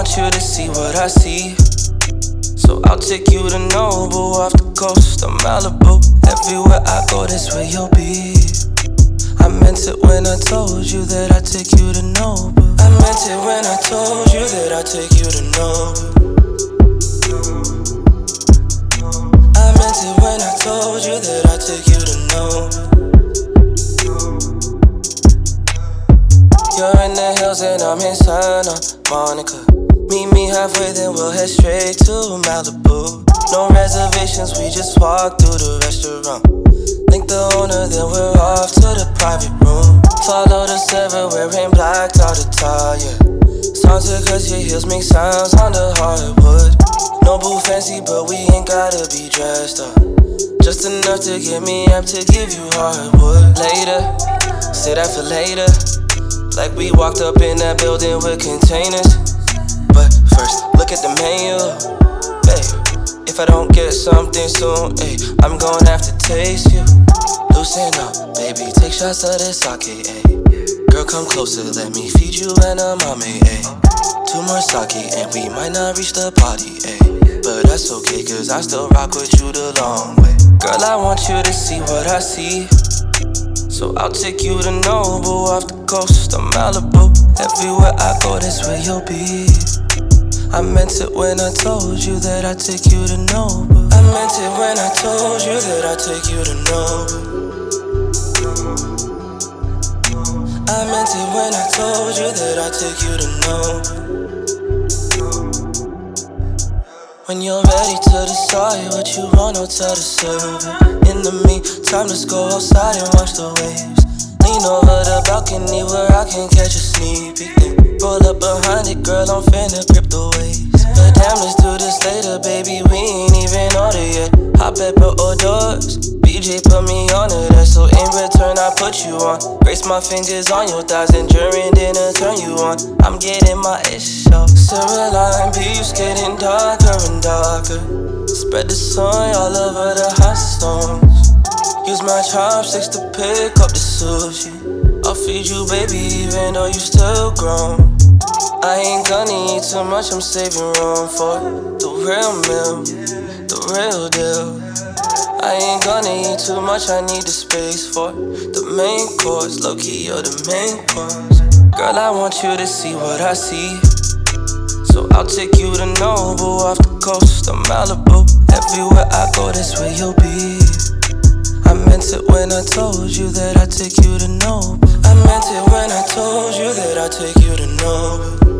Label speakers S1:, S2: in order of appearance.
S1: want you to see what I see. So I'll take you to Noble, off the coast of Malibu. Everywhere I go, that's where you'll be. I meant it when I told you that I'd take you to Noble. I meant it when I told you that I'd take you to Noble. I meant it when I told you that I'd take you to Noble. You're in the hills and I'm in Santa Monica. Meet me halfway, then we'll head straight to Malibu. No reservations, we just walk through the restaurant. Link the owner, then we're off to the private room. Follow the server, wearing black all the time, yeah. Sounds good cause your heels make sounds on the hardwood. No boo fancy, but we ain't gotta be dressed up. Just enough to get me up to give you hardwood. Later, say that for later. Like we walked up in that building with containers. But first, look at the menu, babe. If I don't get something soon, ay, I'm gonna have to taste you. Loosen up, baby, take shots of this sake, ay. Girl, come closer, let me feed you and a mommy, ay. 2 more sake and we might not reach the party, ay. But that's okay, cause I still rock with you the long way. Girl, I want you to see what I see. So I'll take you to Noble, off the coast of Malibu. Everywhere I go, that's where you'll be. I meant it when I told you that I'd take you to Noble. I meant it when I told you that I'd take you to Noble. I meant it when I told you that I'd take you to Noble. When you're ready to decide what you want, I'll tell the server. In the meantime, let's go outside and watch the waves. Lean over the balcony where I can catch a sneak peek. Then roll up behind it, girl, I'm finna grip the waves. But damn, let's do this later, baby, we ain't even ordered yet. Hot pepper hors d'oeuvres, BJ put me on it, so in return I put you on. Brace my fingers on your thighs and during dinner turn you on. I'm getting my ish up. Sarah line beef's getting darker and darker. Spread the sun all over the hot stones. Use my chopsticks to pick up the sushi. I'll feed you, baby, even though you still grown. I ain't gonna eat too much, I'm saving room for the real meal, the real deal. I ain't gonna eat too much, I need the space for the main course. Low-key, you're the main course. Girl, I want you to see what I see. So I'll take you to Noble, off the coast of Malibu. Everywhere I go, that's where you'll be. I meant it when I told you that I'd take you to Noble. I meant it when I told you that I'd take you to Noble.